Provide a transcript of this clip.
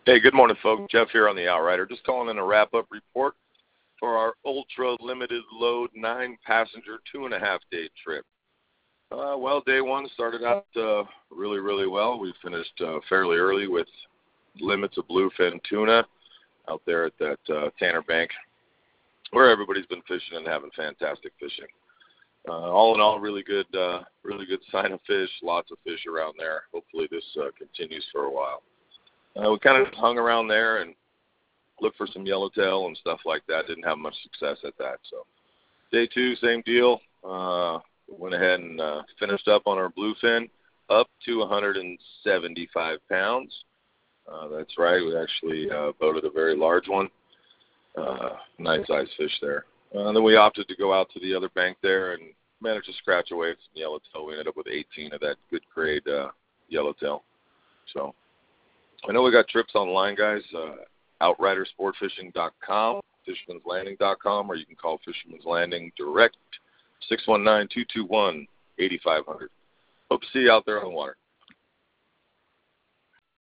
Hey, good morning, folks. Jeff here on the Outrider. Just calling in a wrap-up report for our ultra-limited load 9-passenger 2.5-day trip. Day one started out really, really well. We finished fairly early with limits of bluefin tuna out there at that Tanner Bank, where everybody's been fishing and having fantastic fishing. All in all, really good sign of fish, lots of fish around there. Hopefully this continues for a while. We kind of hung around there and looked for some yellowtail and stuff like that. Didn't have much success at that. So day two, same deal. Went ahead and finished up on our bluefin, up to 175 pounds. That's right. We actually boated a very large one. Nice size fish there. Then we opted to go out to the other bank there and managed to scratch away at some yellowtail. We ended up with 18 of that good grade yellowtail. So I know we got trips online, guys. OutriderSportFishing.com, Fisherman'sLanding.com, or you can call Fisherman's Landing direct, 619-221-8500. Hope to see you out there on the water.